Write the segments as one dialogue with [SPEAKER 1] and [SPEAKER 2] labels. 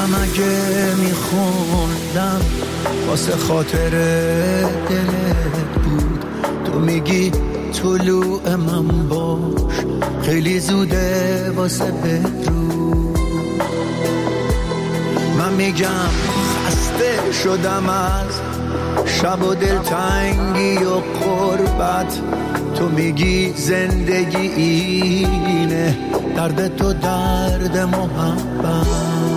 [SPEAKER 1] شعرم اگه میخوندم واسه خاطر دلت بود. تو میگی طلوع من باش، خیلی زوده واسه بدرود. من میگم خسته شدم از شب و دلتنگی و غربت. تو میگی زندگی اینه، درد تو درد محبت.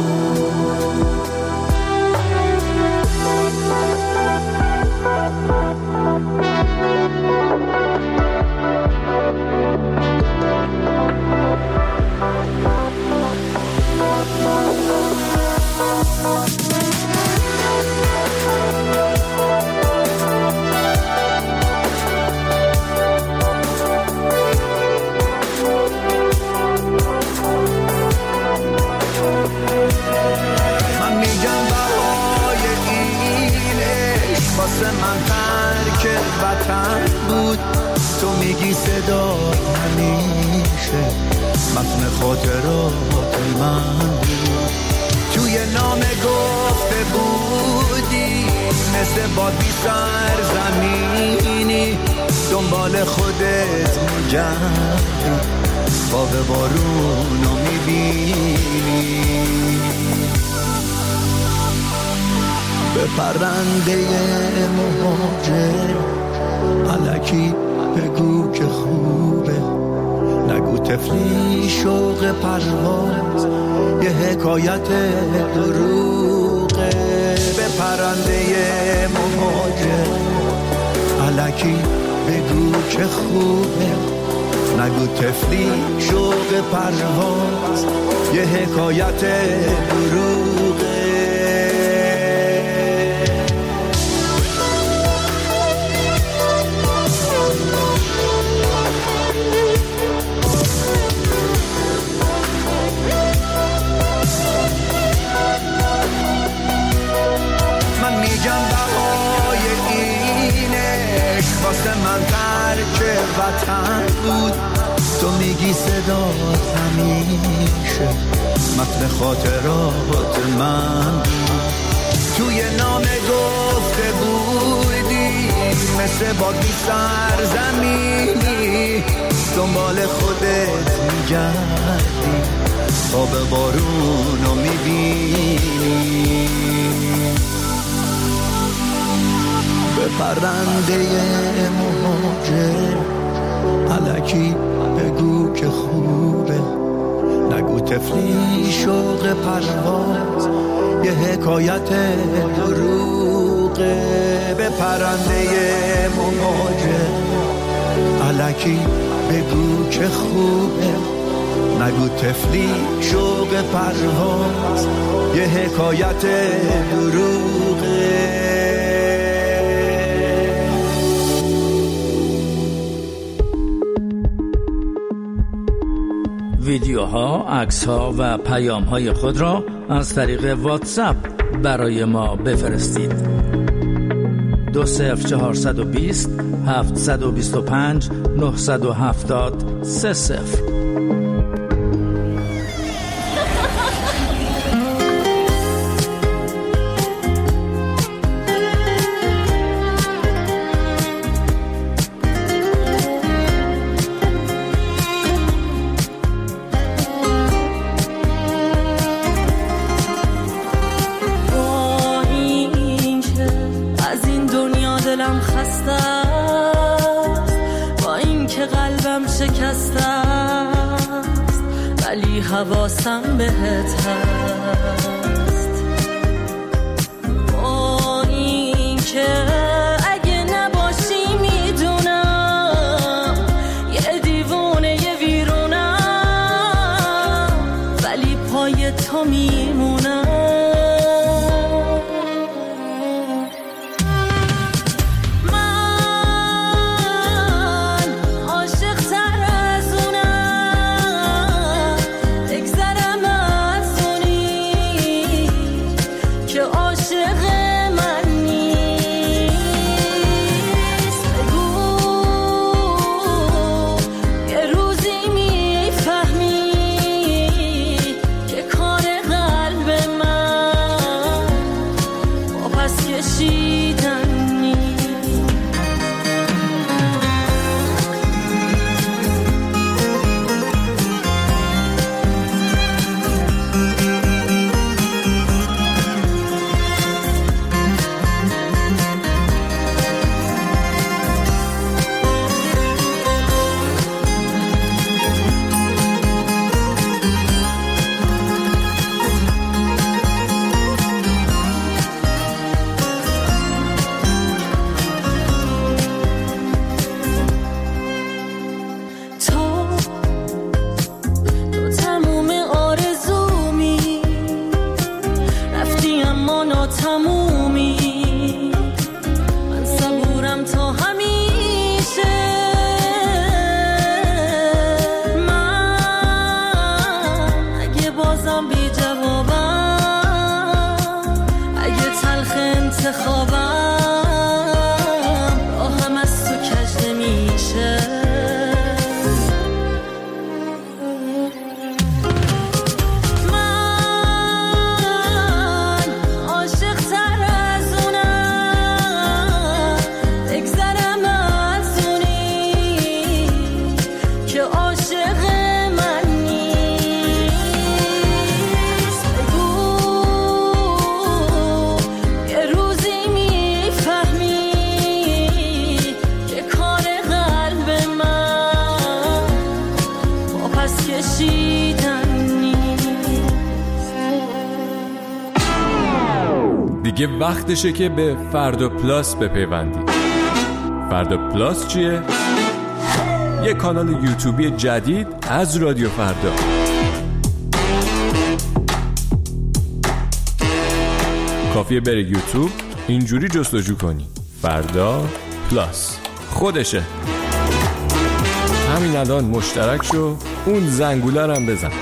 [SPEAKER 1] من ترک وطن بود. تو میگی صدا همیشه متن خاطرات من بود. توی نامه گفته بودی مثل باد بی سرزمینی، دنبال خودت میگردی، خواب بارونو میبینی. به پرنده مهاجر الکی بگو که خوبه، نگو طفلی شوق پرواز یه حکایت دروغه. به پرنده مهاجر الکی بگو که خوبه، نگو طفلی شوق پرواز یه حکایت دروغه. واسه من ترک وطن بود. تو میگی صدا همیشه متن خاطرات من بود. توی نامه گفته بودی مثل باد بی سرزمینی، دنبال خودت میگردی، خواب بارونو میبینی. به پرنده مهاجر الکی بگو که خوبه، نگو طفلی شوق پرواز یه حکایت دروغه. به پرنده مهاجر الکی بگو که خوبه، نگو طفلی شوق پرواز یه حکایت دروغه.
[SPEAKER 2] ویدیوها، عکس‌ها و پیام‌های خود را از طریق واتساپ برای ما بفرستید. 20420 725 970 30.
[SPEAKER 3] حواسم بهت هست، با این که اگه نباشی میدونم یه دیوونه یه ویرونم، ولی پای تو میمونم. کشیدن
[SPEAKER 4] دیگه وقتشه که به فردا پلاس بپیوندید. فردا پلاس چیه؟ یه کانال یوتیوبی جدید از رادیو فردا. کافیه بری یوتیوب اینجوری جستجو کنی فردا پلاس، خودشه. همین الان مشترک شو، اون زنگوله رو هم بزن.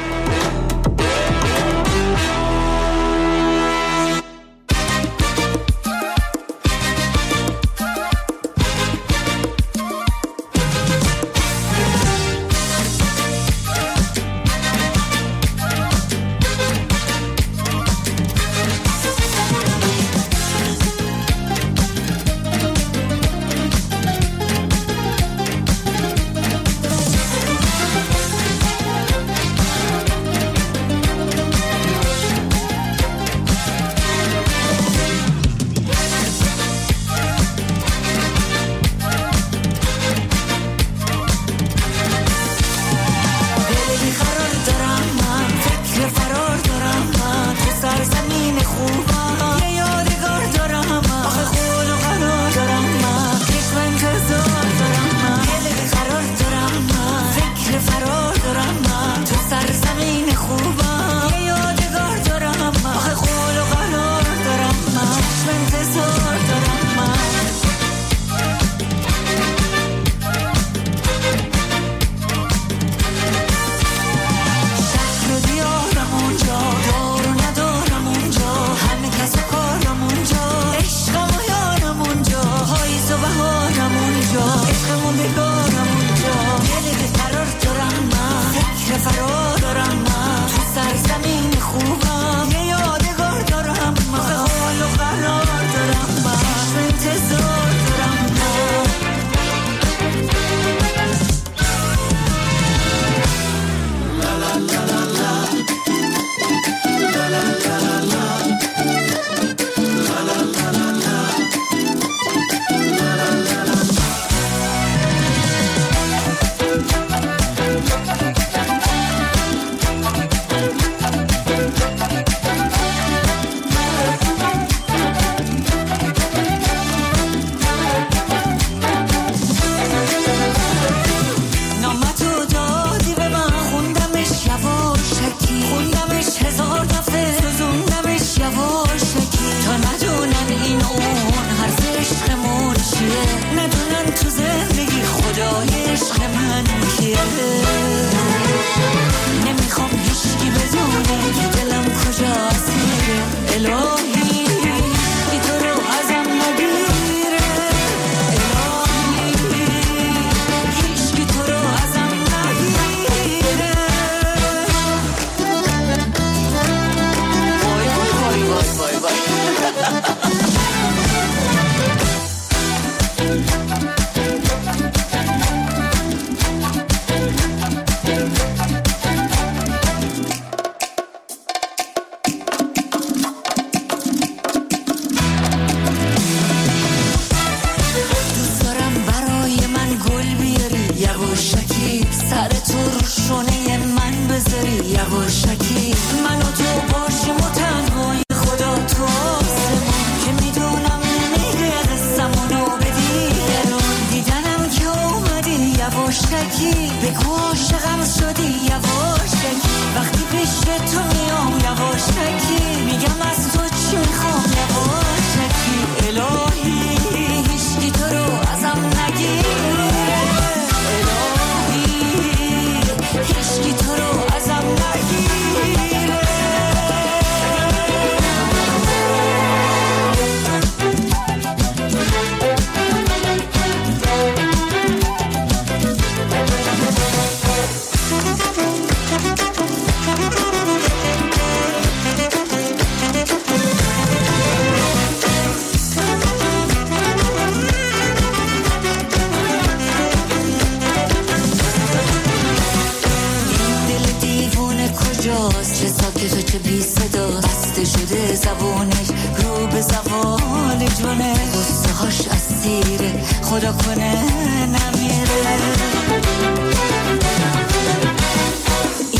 [SPEAKER 5] خدا کنه نمیره.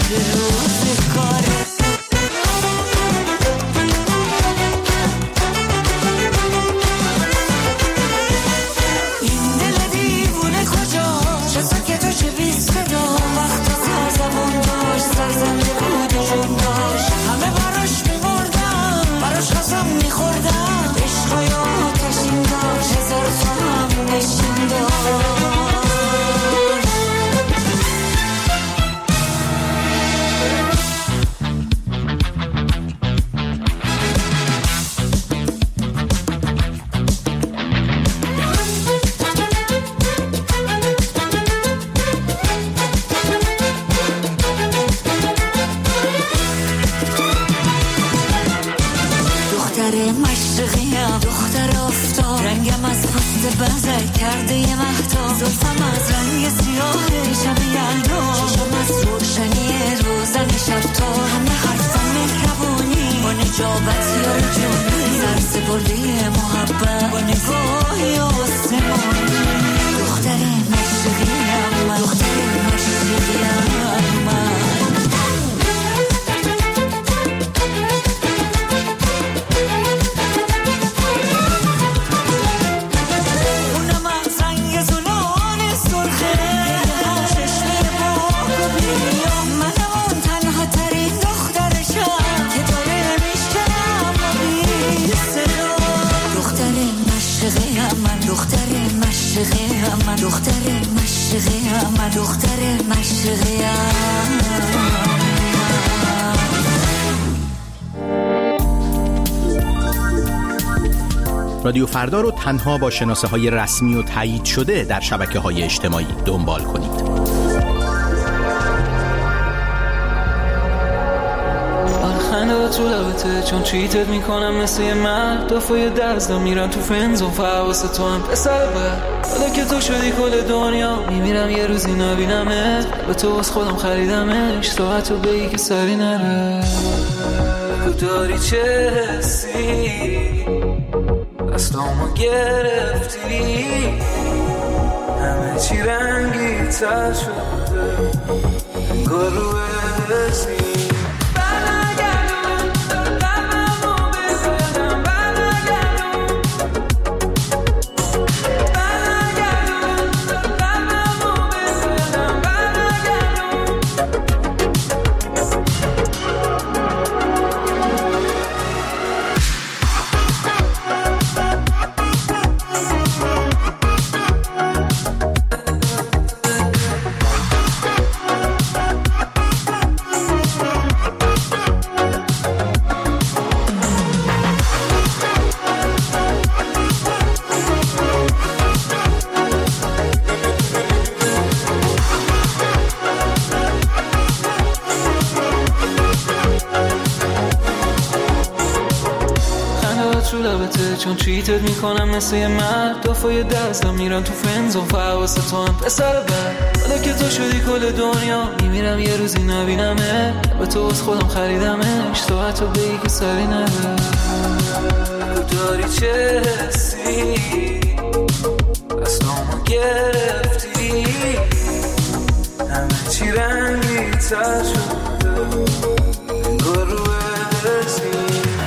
[SPEAKER 5] روزگاره. این دل دیوونه کجا چه ساکت و چه بی صدا، وقتا زبون داشت سرزنده بود و جون داشت، همه براش میمردم براش قسم میخوردم، عشقای آتشین داشت هزار تا هم نشین داشت. بزر کرده یه مهتا، زلفم از رنگ سیاه شب یلدا، چشم از روشنی روزن شب تا، همه حرفم مهربونی با نجابت یا جونی، سرسپرده محبت با نگاهی آسمانی. دختر مشرقیم من، دختر مشرقیم من. من دختر مشرقیم، من دختر مشرقیم.
[SPEAKER 6] رادیو فردا رو تنها با شناسه‌های رسمی و تایید شده در شبکه‌های اجتماعی دنبال کنید.
[SPEAKER 7] خنده تو لبته چون چیتت میکنم مثل یه مرد، دفعه دزدا میرن تو فنزون فواس تو هم پسر بر، حالا که تو شدی کل دنیا میمیرم یه روزی نبینمت، به تو از خودم خریدمش ساعت رو بگی که سری نره. بگو داری چه حسی دستامو گرفتی، همه چی رنگی تر شده انگار رو حسی. چون چیتت میکنم مثل یه مرد، دفعه دزدا میرن تو فنزون فواس تو هم پسر بر، حالا که تو شدی کل دنیا میمیرم یه روزی نبینمه، به تو از خودم خریدمش ساعت رو بگی که سری نره. داری چه حسی دستامو گرفتی، همه چی رنگی تر شده انگار رو حسی.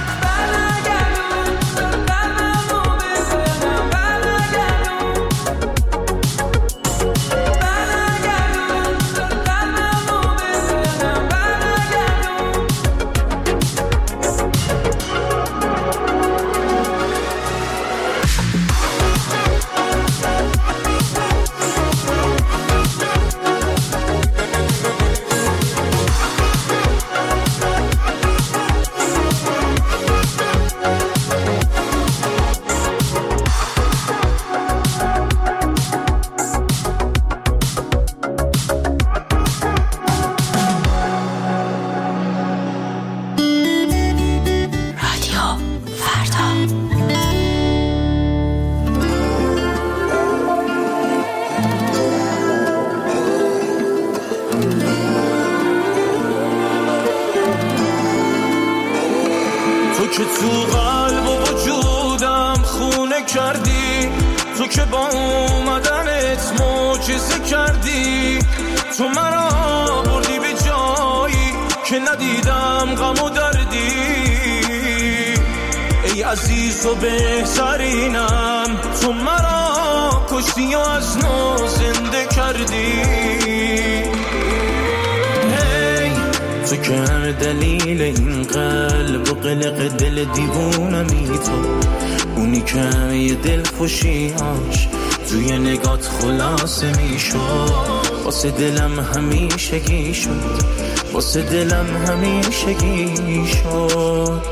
[SPEAKER 8] که تو قلب و وجودم خونه کردی، تو که با اومدنت معجزه کردی، تو مرا بردی به جایی که ندیدم غم و دردی، ای عزیز و بهترینم، تو مرا کشتی و از نو زنده کردی. تو که همه دلیل این قلب و قلق دل دیوونمی، تو اونی که همه دل خوشیاش توی نگات خلاصه میشد. واسه دلم همیشگی شد، واسه دلم همیشگی شد.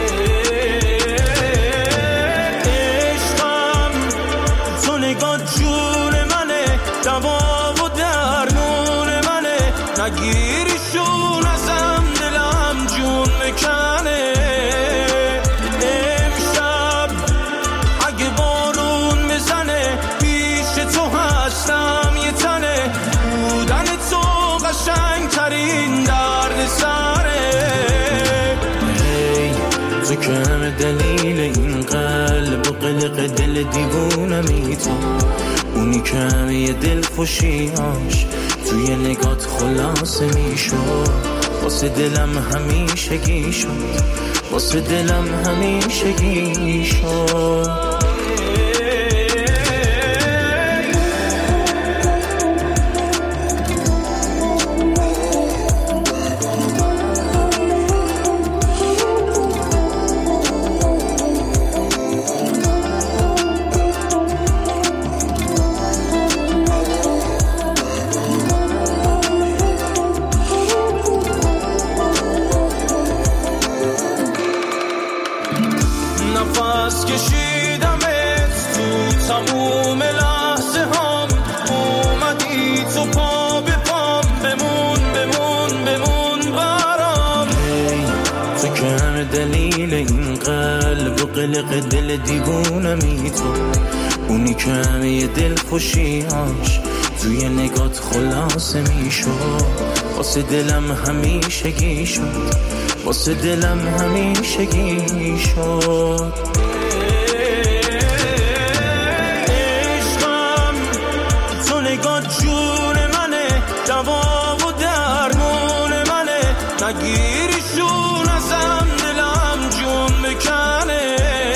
[SPEAKER 8] عشقم تو نگات جون منه، دوا و درمون منه، نگیریشون ازم دلم جون میکنه. امشب اگه بارون بزنه پیش تو هستم یه تنه، بودن تو قشنگ ترین درد سره. تو که همه دلیل این قلب و قلق دل دیوونمی، تو اونی که همه دل خوشیاش توی نگات خلاصه میشد. واسه دلم همیشگی شد، واسه دلم همیشگی شد. نفس کشیدمت تو تموم لحظه هم، اومدی تو پا به پام، بمون بمون بمون برام. تو که همه دلیل این قلب و قلق دل دیوونمی، تو اونی که همه دل خوشیاش توی نگات خلاصه میشد. واسه دلم همیشگی شد، واسه دلم همیشگی شد. عشقم تو نگات جون منه، دوا و درمون منه، نگیریشون ازم دلم جون میکنه.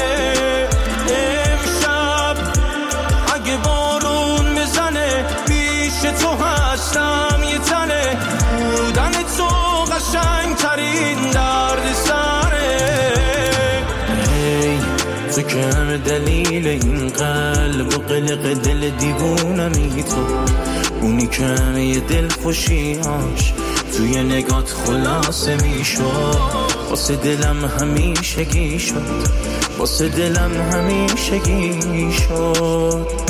[SPEAKER 8] امشب اگه بارون بزنه پیش تو هستم یه تنه، بودن تو قشنگ ترین درد سره. تو که همه دلیل این قلب و قلق دل دیوونمی، تو اونی که همه دل خوشیاش توی نگات خلاصه میشد. واسه دلم همیشگی شد، واسه دلم همیشگی شد.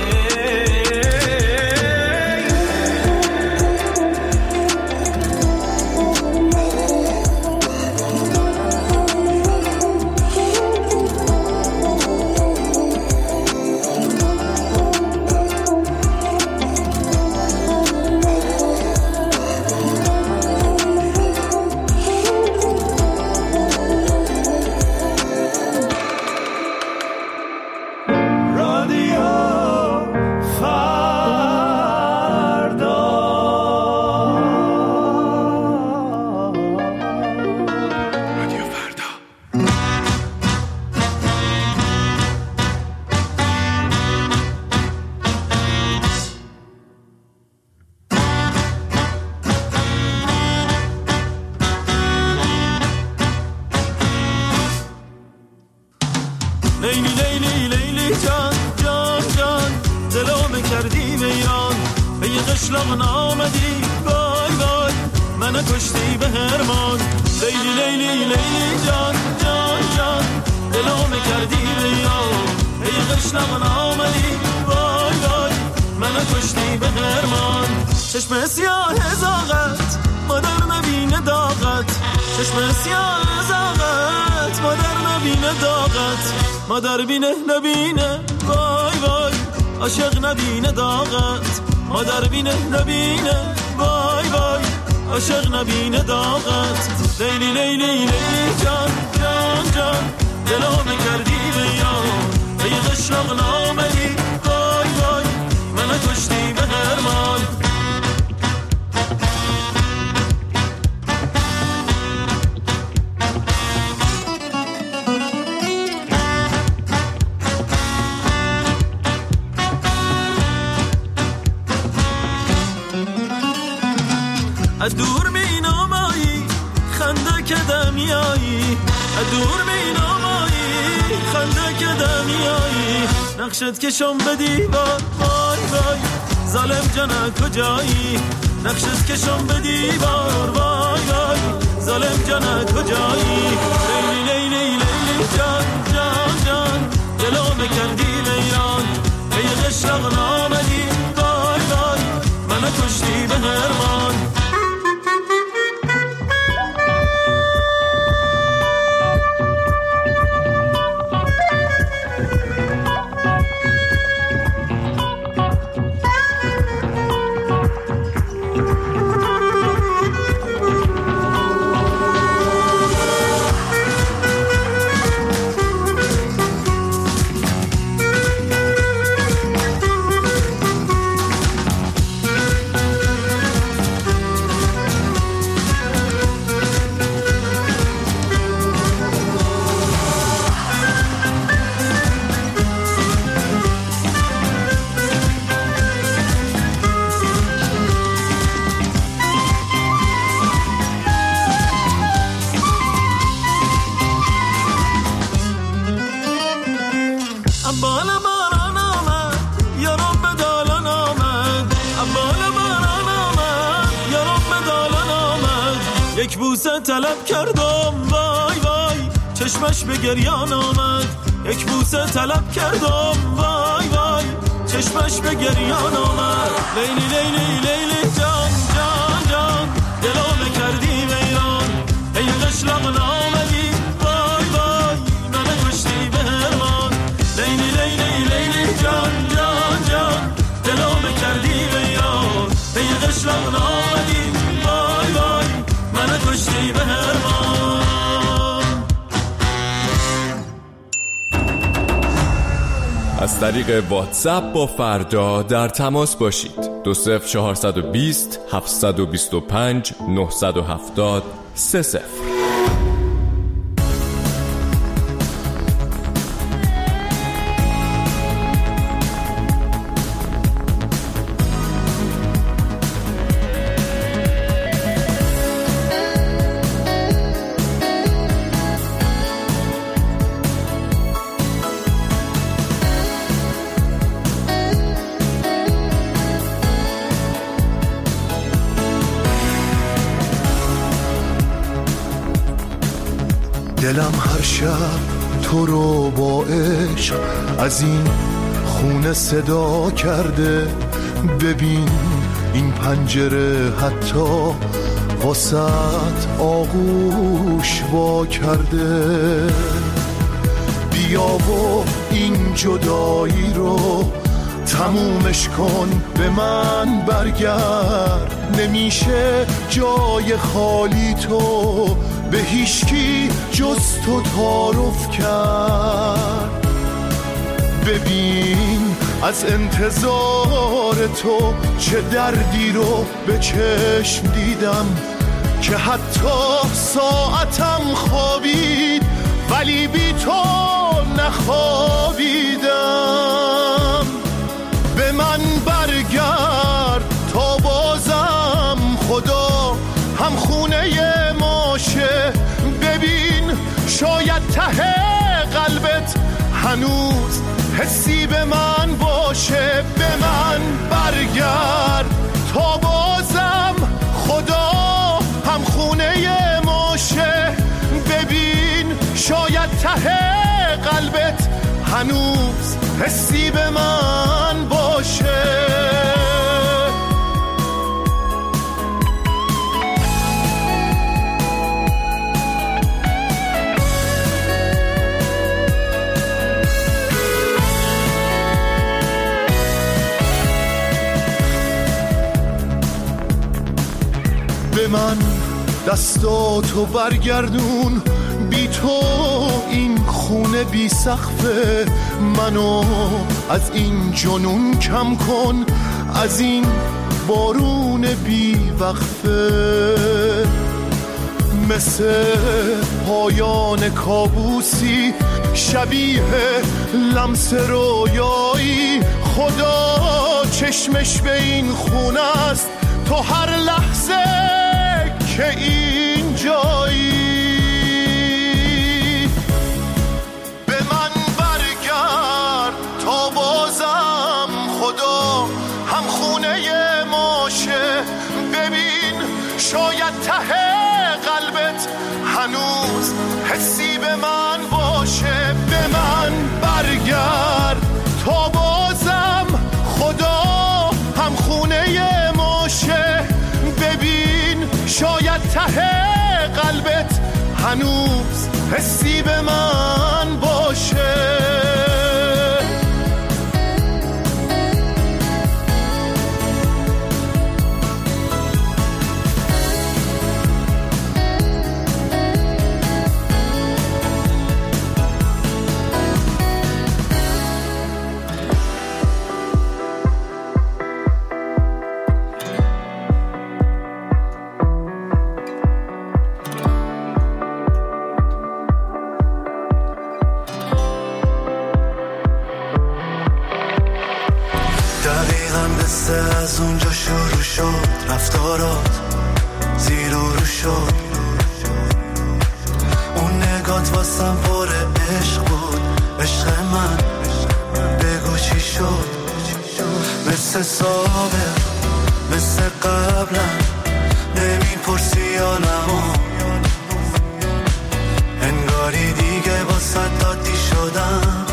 [SPEAKER 9] لیلی لیلی لیلی جان جان جان، دلو کردی ویران، به یه قشلاق نامدی وای وای، منو کشتی به هرمان. لیلی لیلی لیلی جان جان جان، دلو کردی ویران، به یه قشلاق نامدی وای وای، منو کشتی به هرمان. چشم سیاه زاغت مادر نبینه داغت، چشم سیاه زاغت مادر نبینه داغت، مادر بینه نبینه وای وای، عاشق نبینه داغت، مادر بینه نبینه وای وای، عاشق نبینه داغت. لیلی لیلی لیلی جان جان جان، دلو کردی ویران، به یه قشلاق نامدی وای وای، منو کشتی به هرمان. خنده که دمیایی نقشت کشم به دیوار وای وای ظالم جانه کجایی نقشت کشم به دیوار وای وای ظالم جانه کجایی لیلی لیلی لیلی جان جان جان دلو کردی ویران ای قشلق نامدی وای وای منو کشتی به هرمان یک بوسه طلب کردم وای وای چشمش به گریان آمد یک بوسه طلب کردم وای وای چشمش به گریان آمد لیلی لیلی لیلی جان جان جان دلو کردی ویران ای قشلق نامدی وای وای من کشتی به هرمان لیلی لیلی لیلی جان جان جان دلو کردی ویران ای قشلق نامدی وای وای من کشتی به هرمان.
[SPEAKER 4] از طریق واتساپ با فردا در تماس باشید. 20420 725 970 30.
[SPEAKER 1] دلم هر شب تو رو با عشق از این خونه صدا کرده ببین این پنجره حتی واسط آغوش وا کرده بیا و این جدایی رو تمومش کن به من برگرد نمیشه جای خالی تو به هیچکی جز تو تعارف کرد ببین از انتظار تو چه دردی رو به چشم دیدم که حتی ساعتم خوابید ولی بی تو نخوابیدم به من برگرد تا بازم خدا هم خونه ماشه ببین شاید ته قلبت هنوز حسی به من باشه به من برگرد تا بازم خدا هم خونه ماشه ببین شاید ته قلبت هنوز حسی به من باشه به من دستاتو برگردون بی تو این خونه بی سقفه منو از این جنون کم کن از این بارون بی وقفه مثل پایان کابوسی شبیه لمس رویایی خدا چشمش به این خونه است تو هر لحظه که این جایی به من هنوز حسی به من باشه.
[SPEAKER 8] از اونجا شروع شد رفتارات زیر و رو شد، اون نگات واسم پر عشق بود، عشق من بگو چی شد؟ مثل سابق مثل قبلم نمیپرسی حالمو، انگاری دیگه واسه دادی شدم،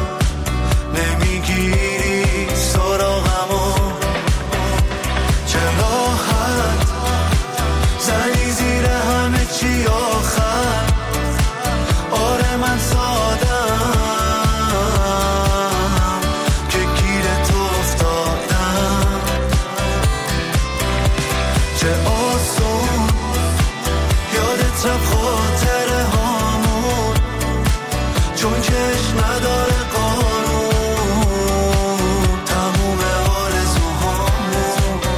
[SPEAKER 8] نمیگیری سراغمو. چه راحت زنی زیر همه چی آخر، آره من سادم که گیر تو افتادم. چه آسون یادت رفت خاطره هامون، چون کش نداره قانون تموم آرزوهامون.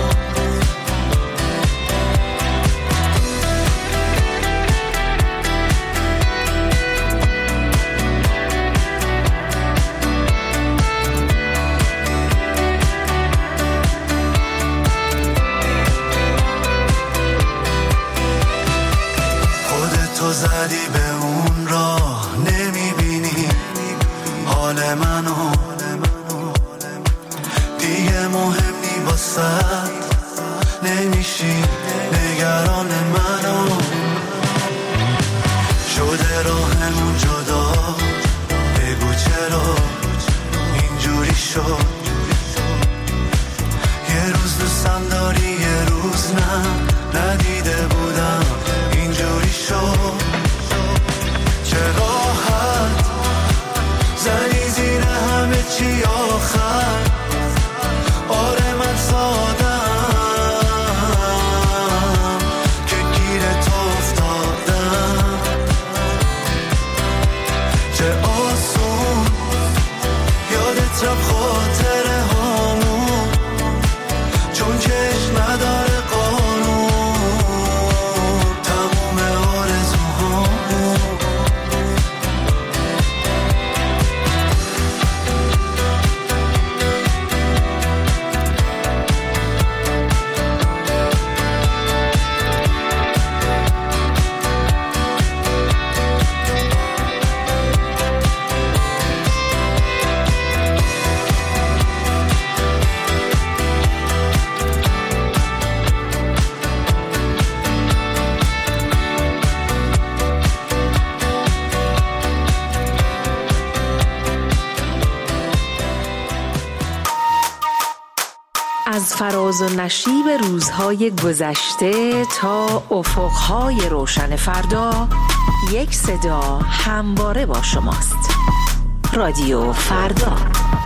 [SPEAKER 8] خودتو زدی به اون راه، نمیبینی حال منو، دیگه مهم نی واسد، نمیشی نگران منو. شده راهمون جدا، بگو چرا اینجوری شد؟ یه روز دوستم داری یه روز نه، ندیده بودم اینجوری شد. چه راحت زنی زیر همه چی آخر، آره من سادم که گیر تو افتادم. چه آسون یادت رفت خاطره هامون، چون کش نداره قانون تموم آرزوهامون.
[SPEAKER 10] از فراز و نشیب روزهای گذشته تا افقهای روشن فردا، یک صدا همواره با شماست. رادیو فردا.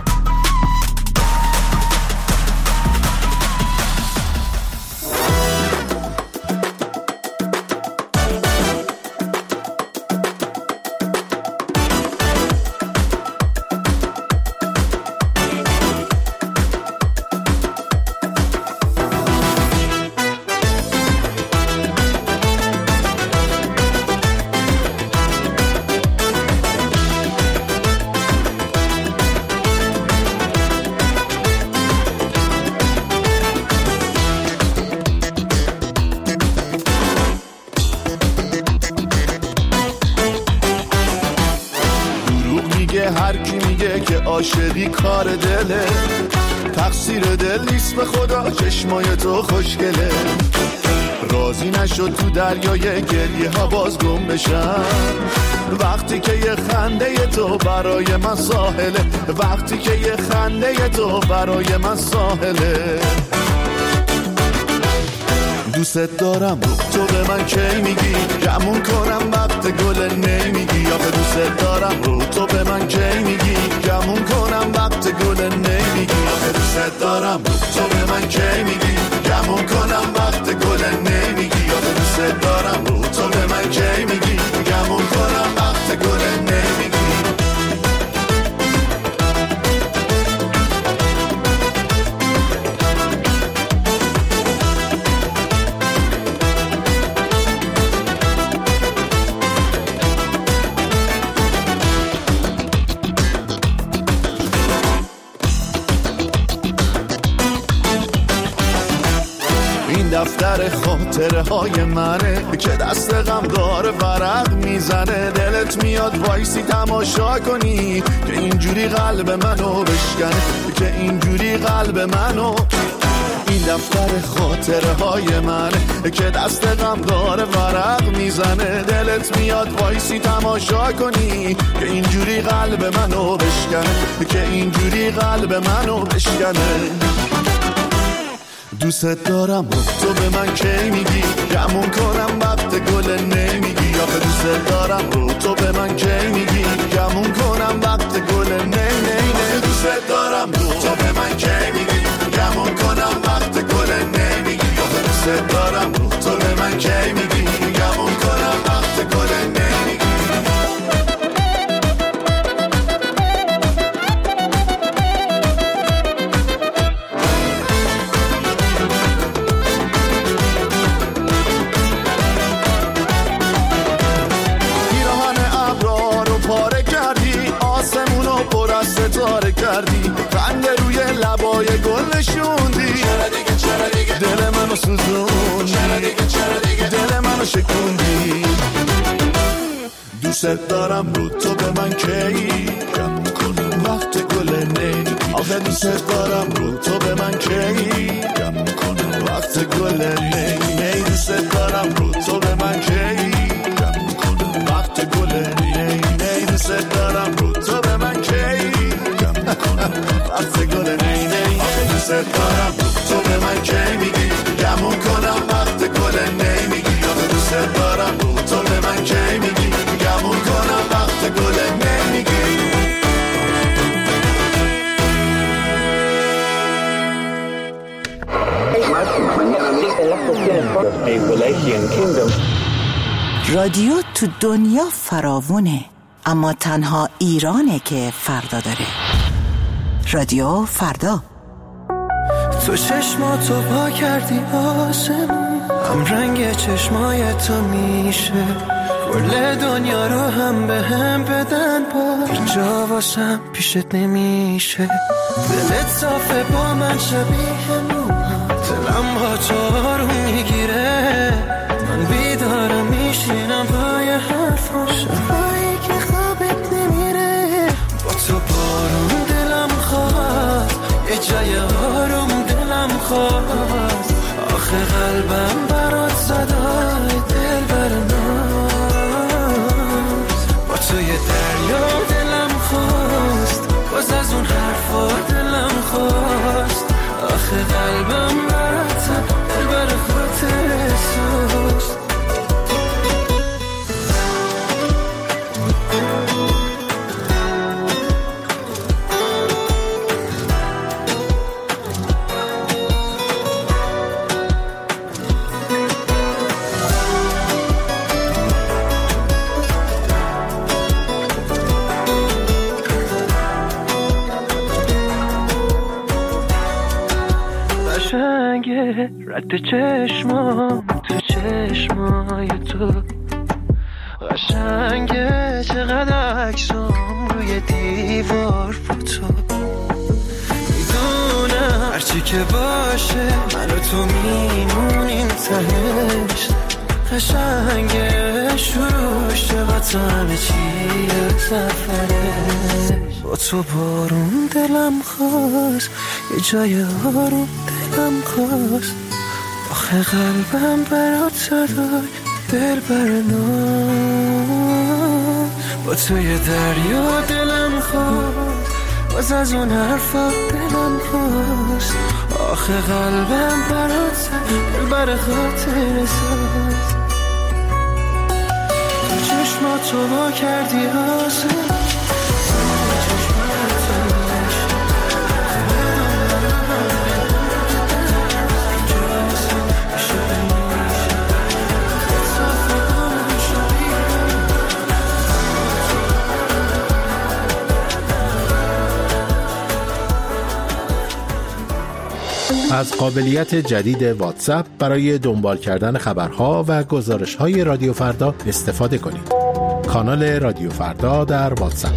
[SPEAKER 1] هر کی میگه که عاشقی کار دله، تقصیر دل نیست به خدا، چشمای تو خوشگله. راضی نشد تو دریای گریه ها باز گم بشم، وقتی که یه خنده تو برای من ساحله، وقتی که یه خنده تو برای من ساحله. دوست دارم تو به من کی میگی، گمون کنم وقت گل نمیگی آخه دوست دارم رو تو به من کی میگی گمون کنم وقت گل نمیگی آخه دوست دارم رو تو به من کی میگی گمون کنم وقت گل نمیگی آخه دوست دارم رو تو به من کی میگی گمون کنم وقت گل نمیگی دفتر خاطره های منه که دست غم داره ورق میزنه دلت میاد وایسی تماشا کنی که اینجوری قلب منو بشکنه که اینجوری قلب منو این دفتر خاطره های منه که دست غم داره ورق میزنه دلت میاد وایسی تماشا کنی که اینجوری قلب منو بشکنه که اینجوری قلب منو بشکنه دوست دارم رو تو به من کی میگی گمون کنم وقت گل نمیگی آخه دوست دارم رو تو به من کی میگی گمون کنم وقت گل نه دوست دارم رو تو به من کی میگی گمون کنم وقت گل نمیگی آخه دوست دارم رو تو به من کی میگی گمون کنم وقت گل نمیگی ستاره کردی خنده روی لبای گل نشوندی دل منو سوزوندی دل منو شکوندی دوست دارم رو تو به من کی گمون کنم وقت گل نی آخه دوست دارم رو تو به من کی گمون کنم وقت گل نی دوست دارم رو تو به من کی گمون کنم وقت گل نی دوست دارم رو تو به من کی وقت گل نی آخه دوست دارم تو به من کی میگی گمون کنم وقت گل نمیگی آخه دوست دارم تو به من کی میگی گمون کنم وقت گل نمیگی
[SPEAKER 11] رادیو تو دنیا فراوونه اما تنها ایرانه که فردا داره. رادیو فردا.
[SPEAKER 12] تو چشماتو پا کردی آسمون هم رنگ چشمای تو میشه کل دنیا رو هم به هم بدن با اینجا واسم پیشت نمیشه دلت صافه با من شبیه موها دلم با تو آروم میگیره من بیدارم میشینم پای حرفا شبایی که خوابت نمیره با تو بارون دلم خواست یه جای آروم دلم خواست آخه قلبم برات صدای دل برناز با تو یه دریا دلم خواست باز از اون حرفا دلم خواست آخه قلبم برات دل بر خاطر سوست رد چشمام تو چشمای تو قشنگه چقدر عکسام روی دیوار فوتو میدونم هرچی که باشه من و تو میمونیم تهش قشنگه شروعش چقدر همه چیه سفره با تو بارون دلم خواست یه جای آروم دلم خواست آخه قلبم برات صدای دل برناز با تو یه دریا دلم خواست باز از اون حرفا دلم خواست آخه قلبم برات دل بر خاطر ساز چشماتو وا کردی آسه
[SPEAKER 6] از قابلیت جدید واتساپ برای دنبال کردن خبرها و گزارش‌های رادیو فردا استفاده کنید. کانال رادیو فردا در واتساپ.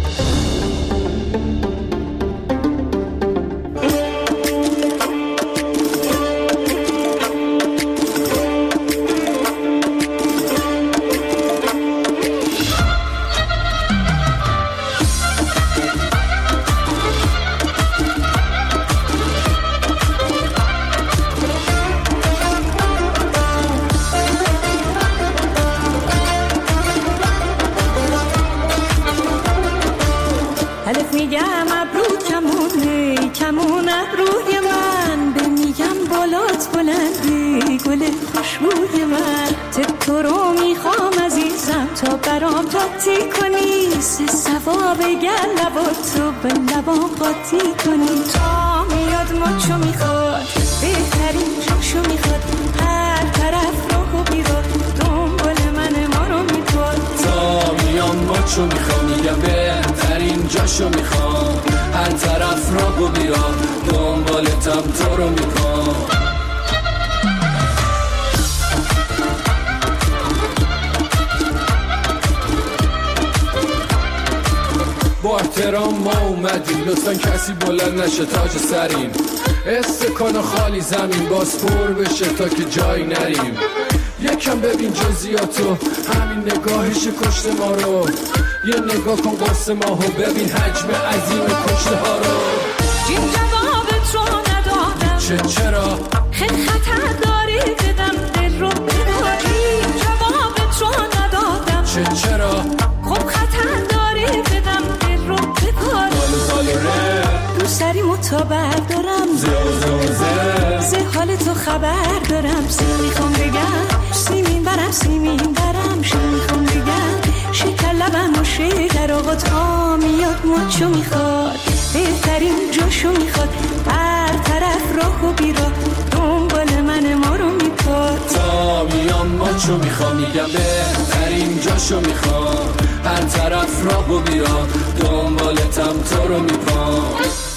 [SPEAKER 13] چو میخوام میگم بهترین جاشو میخوام هر طرف راهو بیرا دنبالتم تو رو میخوام با احترام ما اومدیم لطفا کسی بلند نشه تاج سریم استکان خالی زمین باز پر بشه تا که جایی نریم یکم ببین جزئیاتو همین نگاهش کشت ما رو یه نگاه کن قرص ماهو ببین حجم عظیم کشته ها رو
[SPEAKER 3] این جوابت رو ندادم
[SPEAKER 13] چرا؟
[SPEAKER 3] خیلی خطر داری بدم دل رو بداری این جوابت رو ندادم
[SPEAKER 13] چرا؟
[SPEAKER 3] خب خطر داری بدم دل رو بداری دوست داری متابر دارم زه حال تو خبر دارم میخوام بگم سیمین برم شو میخوام بگم شکر لبم و شکر آقا تا میاد مچو میخواد بهترین جاشو میخواد هر طرف راه و بیرا دنبال من ما رو میپاد
[SPEAKER 13] تا میام مچو میخوام میگم بهترین جاشو میخوام هر طرف راه و بیرا دنبالتم تو رو میپاد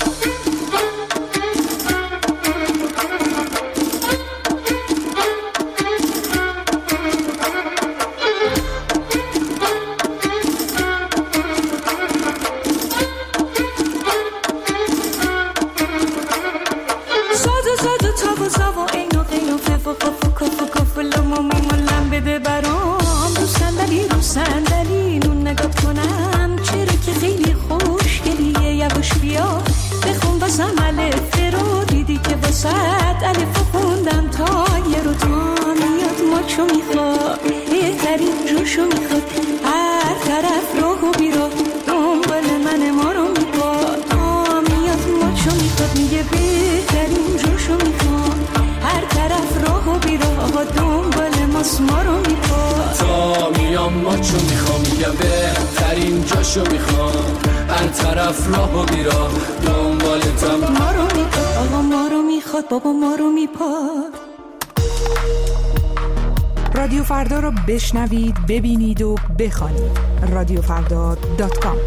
[SPEAKER 14] رادیو فردا رو بشنوید، ببینید و بخوانید. radiofrda.com.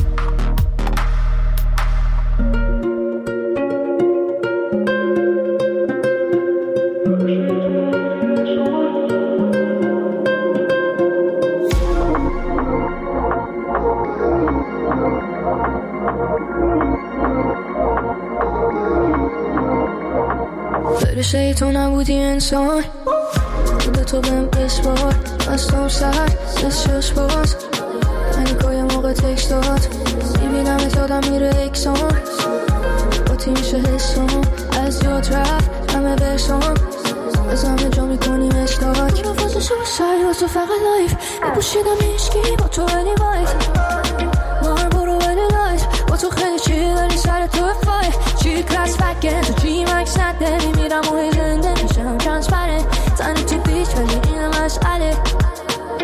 [SPEAKER 15] برسه تو نبودی انسان به تو بهم بسپار بستم سر سس باز انگاه موقع تکس داد میبینم اتادم میره اکسان با تیمیشه حسام از یاد رفت همه برسام از همه جا میکنیم استاک نفاز سوسای با تو فقط لایف بپوشیدم ایشکی با تو ولی وایت مار برو ولی لایت با تو خیلی چی داری سر تو فای چی کلاس فکر تو چی مکس نده میمیرم و زنده میشم ترانسپرنت تنی تو بیچ ولی این مسئله نمیشه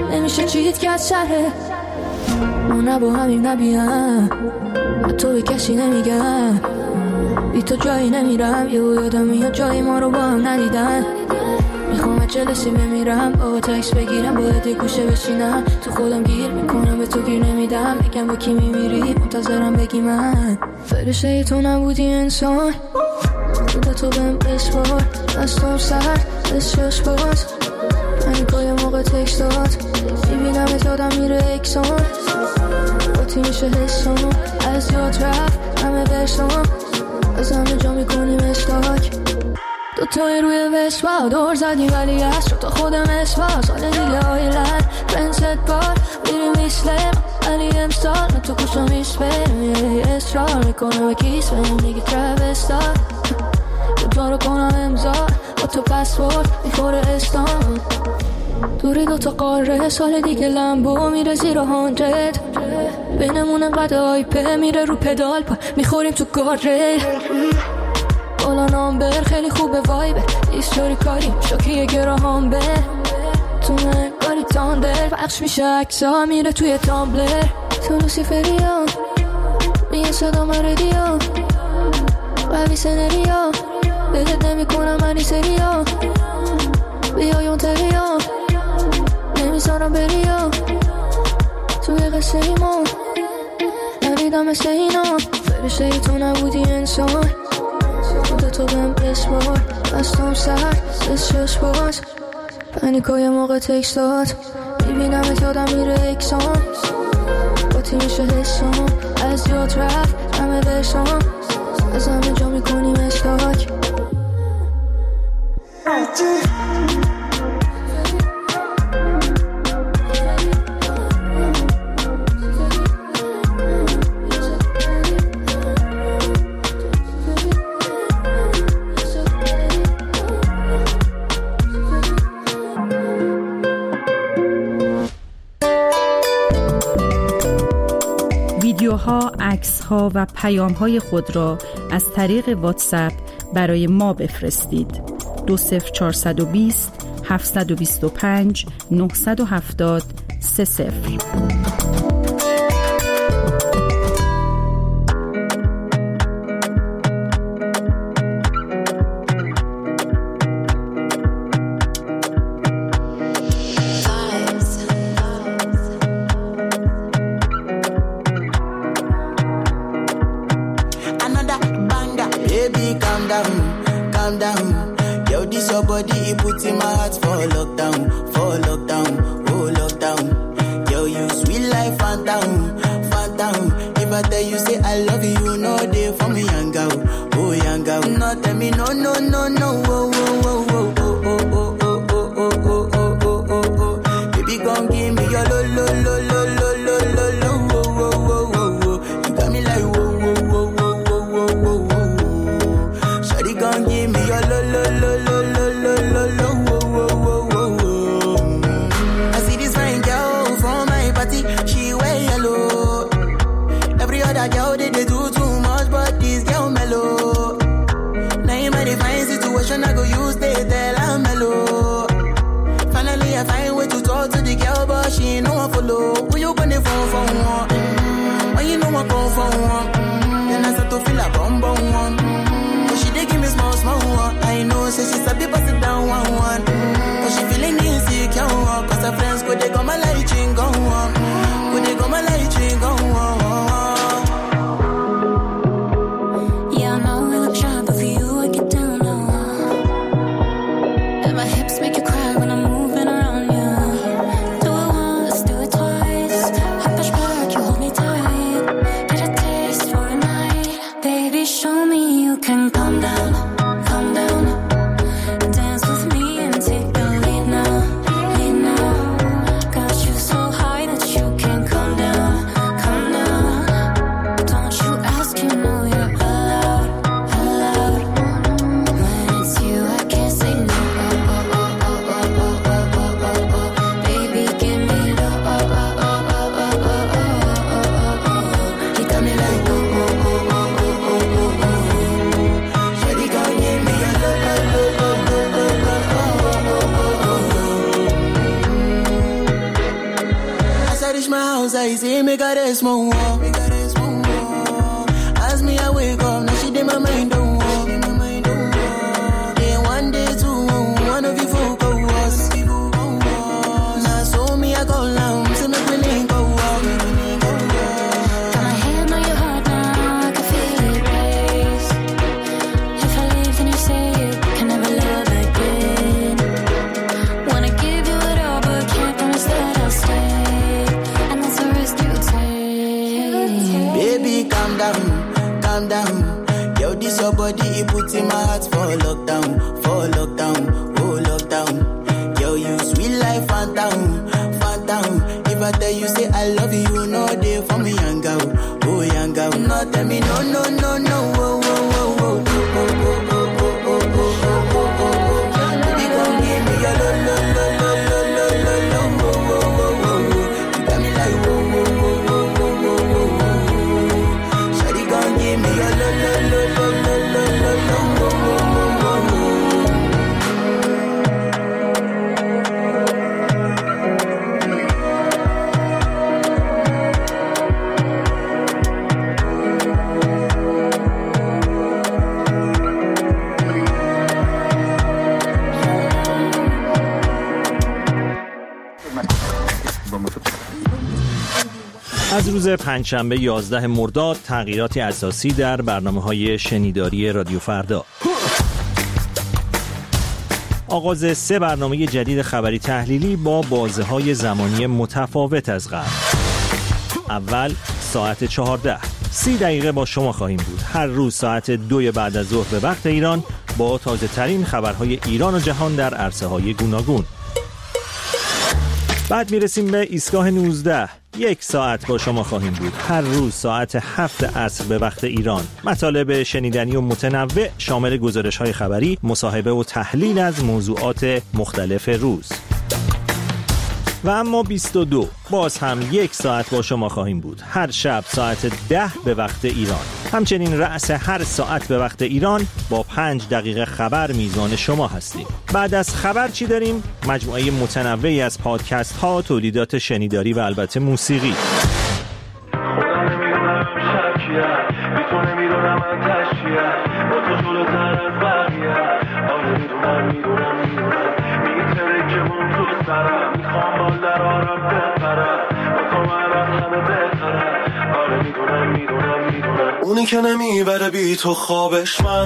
[SPEAKER 15] چیت که از شهره ما نبا همیم نبیم تو به کسی نمیگم بی تو جایی نمیرم یادم میاد جایی ما رو با هم ندیدن میخوام جلسی بمیرم با تکس بگیرم باید گوشه بشینم تو خودم گیر میکنم به تو گیر نمیدم بگم با کی میمیری منتظرم بگی من فرشته تو نبودی انسان بوده تو بهم بسپار دستم سر دستش باز پنیکای موقع تکس داد میبینم ات یادم میره اکسان باتی میشه حسام از یاد رفت همه برسام از همه جا میکنیم استاک دوتای روی وسوا دور زدی ولی از شد تا خودم اسوا سال دیگه آیلن پنست بار میریم ایسلم ولی امسال من تو کشم ایسپرم اصرار میکنم و کیس بهم دیگه ترابستار دوتا رو کنم امضا با تو پسورد میخوره استان دوری دوتا قاره سال دیگه لمبو میره زیر 100 بینمون انقدر آیپه میره رو پدال پا میخوریم تو گاره بالا نامبر خیلی خوبه وایبه ایستوری کاری شاکیه گراهام بر تو نگاری تاندر بخش میشه اکسا میره توی تامبلر تو لوسیفریان میگه صدا مردیا قوی سنریا بهت نمی کنم منی سریا بیای اون تریا نمیزارم بریا توی قصه ایمان نویدم مثل اینا فرشته تو نبودی انسان بوده تو بهم بسپار دستم سر دستش باز پنیکای موقع تکس داد میبینم ات یادم میره اکسان باتی میشه حسام از یاد رفت همه برسام از همه جا میکنیم استاک
[SPEAKER 16] ویدیوها، عکس‌ها و پیام‌های خود را از طریق واتساپ برای ما بفرستید. 20420 725 970 30.
[SPEAKER 5] Baby,
[SPEAKER 17] say make her rest more. As me I wake up, now she did my mind don't walk. Then one day two, one of you folk go was. Now so me I go down, so me willing go walk.
[SPEAKER 15] Got my hand on your heart now, I can feel it race. If I leave then you say you can never love again. Wanna give you it all but can't promise that I'll stay. And that's a risk you take.
[SPEAKER 17] Baby calm down, calm down. Yo, this your body, it puts in my heart for lockdown, oh lockdown. Yo, you sweet life, phantom, phantom. If I tell you say I love you, you know they for me young girl, oh young girl. No tell me no, no, no, no, oh, oh, oh, oh, oh, oh, oh, oh, oh, oh, oh, oh. Baby, come give me your lo, lo, lo, lo, lo, lo, lo, lo, oh, oh, oh, oh. You got me like oh, oh, oh, oh, oh, oh, oh, oh. Shawty, come give me your lo, lo, lo, lo, lo, lo, lo, lo, oh, oh, oh, oh, oh.
[SPEAKER 18] از روز پنجشنبه 11 مرداد تغییراتی اساسی در برنامه‌های شنیداری رادیو فردا. آغاز 3 برنامه جدید خبری تحلیلی با بازه‌های زمانی متفاوت از قبل. اول ساعت 14 30 دقیقه با شما خواهیم بود. هر روز ساعت 2 بعد از ظهر به وقت ایران با تازه ترین خبرهای ایران و جهان در عرصه‌های گوناگون. بعد میرسیم به ایستگاه 19. 1 ساعت با شما خواهیم بود. هر روز ساعت 7 عصر به وقت ایران. مطالب شنیدنی و متنوع شامل گزارش‌های خبری، مصاحبه و تحلیل از موضوعات مختلف روز. و اما 22 باز هم 1 ساعت با شما خواهیم بود. هر شب ساعت 10 به وقت ایران. همچنین رأس هر ساعت به وقت ایران با 5 دقیقه خبر میزبان شما هستیم. بعد از خبر چی داریم؟ مجموعه متنوعی از پادکست ها، تولیدات شنیداری و البته موسیقی.
[SPEAKER 12] اونی که نمیبره بی تو خوابش من،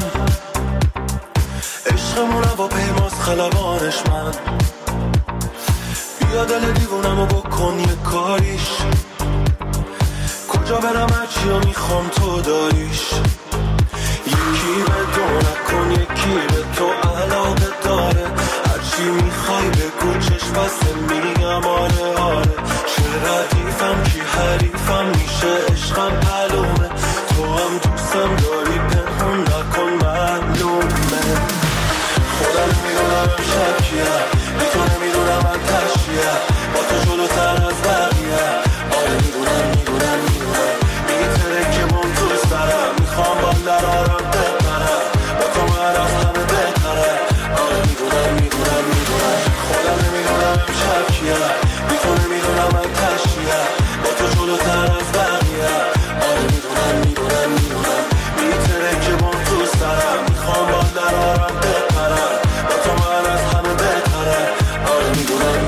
[SPEAKER 12] عشقمون و پیماز خلبانش من. بیا دل دیوونمو بکن یه کاریش، کجا برم هرچی رو میخوام تو داریش. یکی به دو نکن یکی به تو علاقه داره، هرچی میخوای بگو چشم بسته میگم آره آره. چه ردیفم کی حریفم میشه عشقم معلومه، تو هم دوستم داری پنهون نکن معلومه. خودم نمیدونم امشب کیه، بی تو نمیدونم من تشکیه، با تو جلوتر از بقیه. آره میدونم میتره که من دوست دارم، میخوام با درارم بپرم، با تو من از همه بهتره. آره میدونم خودم نمیدونم امشب کیه، بی تو نمیدونم من تشکیه، با تو جلوتر از بقیه. آره میدونم میتره که من دوست دارم، میخوام با درارم بپرم، با تو من از همه بهتره. آره میدونم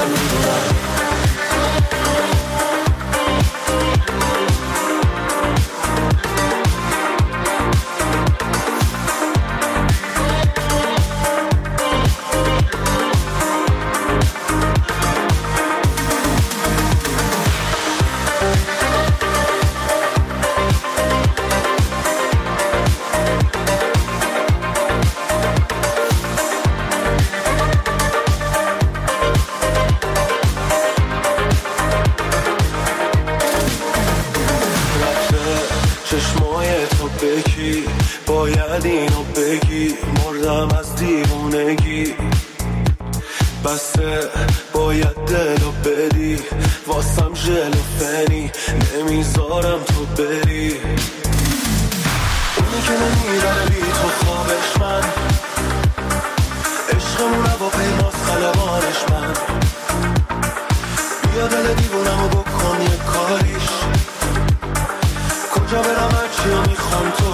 [SPEAKER 12] باید اینو بگی، مردم از دیوونگی. بسته باید دلو بدی، واسم ژل و فنی، نمیذارم تو بری. اونی که نمیره بی تو خوابش من، عشقمون با پیماز خلبانش من. بیا دل دیوونمو بکن یه کاری، کجا برم هرچی میخوام تو